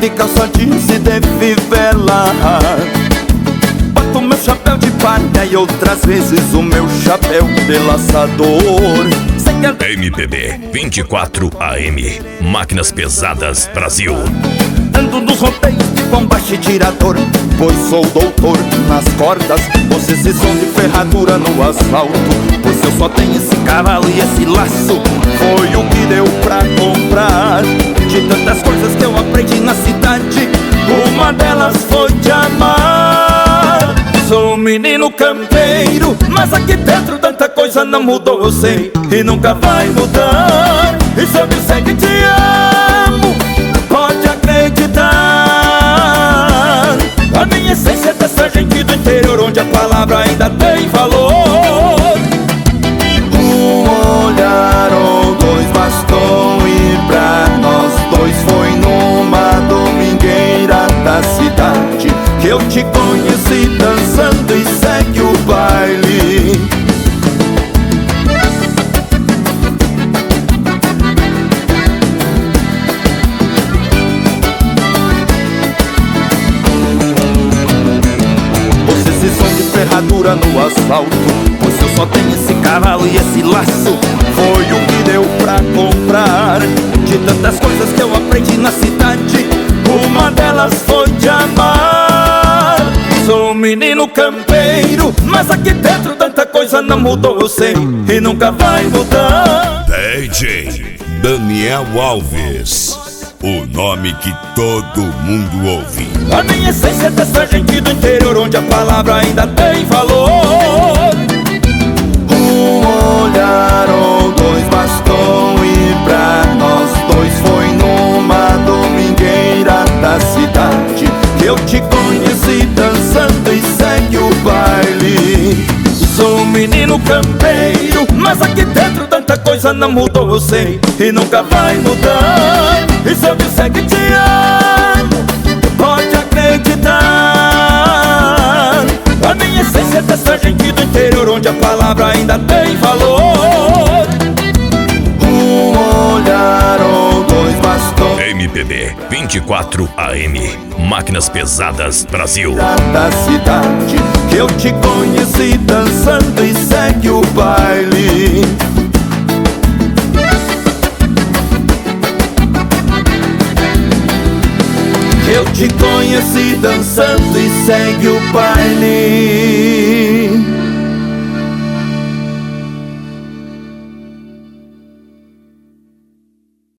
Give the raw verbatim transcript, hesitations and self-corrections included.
de calça jeans e de fivela. Boto meu chapéu de palha e outras vezes o meu chapéu de laçador. M P B vinte e quatro A M, Máquinas Pesadas Brasil. Ando nos roteiros de bombacha e tirador, pois sou doutor nas cordas. Você se som de ferradura no asfalto, pois eu só tenho esse cavalo e esse laço. Foi o que deu pra comprar de tantas coisas que eu aprendi na cidade. Uma delas foi te amar. Sou um menino campeiro, mas aqui dentro tanta coisa não mudou, eu sei, e nunca vai mudar. E se eu disser que te amo, pode acreditar. A minha essência é dessa gente do interior, onde a palavra ainda tem valor. Um olhar ou dois bastou, e pra nós dois foi numa domingueira da cidade que eu te conheci dançando e segue o baile. Você se som de ferradura no asfalto, pois eu só tenho esse cavalo e esse laço. Foi o que deu pra comprar de tantas coisas que eu aprendi na cidade. Uma delas foi te amar. Sou um menino campeiro, mas aqui dentro tanta coisa não mudou, eu sei, e nunca vai mudar. D J Daniel Alves, o nome que todo mundo ouve. A minha essência é dessa gente do interior, onde a palavra ainda tem valor. Um olhar ou dois bastou, e pra nós dois foi numa domingueira da cidade que eu te conheci dançando e segue o baile. Sou um menino campeiro, mas aqui dentro tanta coisa não mudou, eu sei, e nunca vai mudar. E se eu disser que te amo, pode acreditar. A minha essência é dessa gente do interior, onde a palavra ainda tem valor. Um olhar ou dois bastou. M P B vinte e quatro A M, Máquinas Pesadas Brasil. Da cidade que eu te conheci dançando e segue o baile. Eu te conheci dançando e segue o baile.